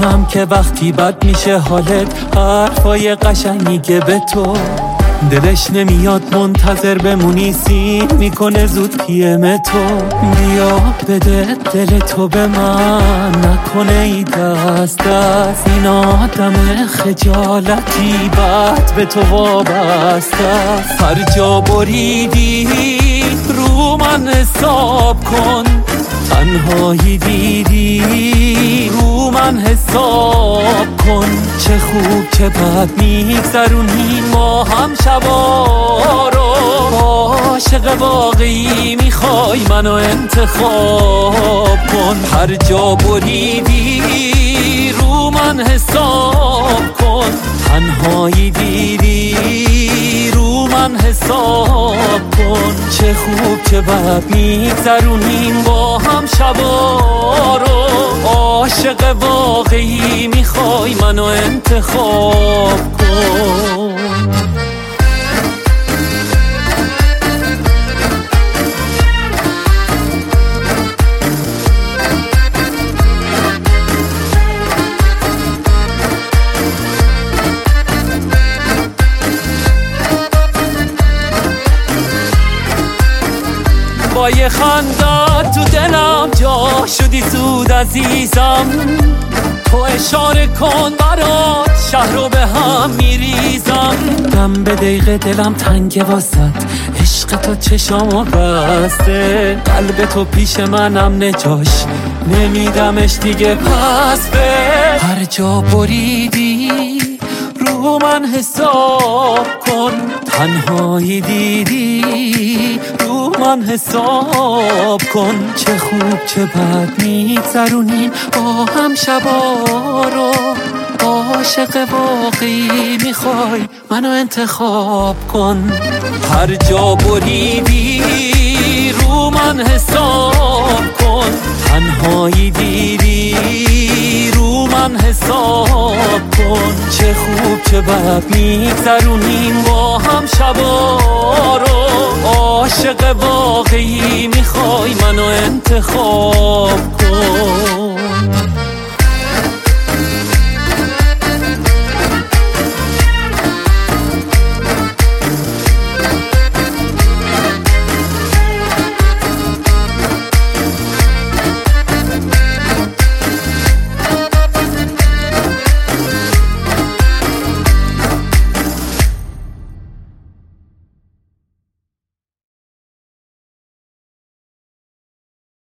میدونم که وقتی بد میشه حالت حرفای قشنگ میگه به تو، دلش نمیاد منتظر بمونی، سین میکنه زود پیم تو. بیا بده دل تو به من، نکنه ای دست دست، این آدم خجالتی بد به تو وابسته است. هر جا بریدی رو من حساب کن، تنهایی دیدی رو من حساب کن. چه خوب چه بد میگذرونیم ما هم شبا رو، عاشق واقعی میخوای منو انتخاب کن. هر جا بریدی رو من حساب کن، تنهایی دیدی رو من حساب کن. چه خوب چه بد میگذرونیم با هم شبا رو، عاشق واقعی میخوای منو انتخاب کن. با یه خندت تو دلم جا شدی زود عزیزم، تو اشاره کن برات شهر رو به هم میریزم. دم به دقیقه دلم تنگه واسط، عشق تو چشامو بسته، قلب تو پیش منم نجاش نمیدمش دیگه پس به. هر جا بریدی رو من حساب کن، تنهایی دیدی رو من حساب کن. چه خوب چه بد میگذرونیم با هم شبا رو، عاشق واقعی میخوای منو انتخاب کن. هر جا بریدی رو من حساب کن، تنهایی دیدی رو من حساب کن. چه خوب چه بد میگذرونیم با هم شبا رو، عاشق واقعی میخوای منو انتخاب کن.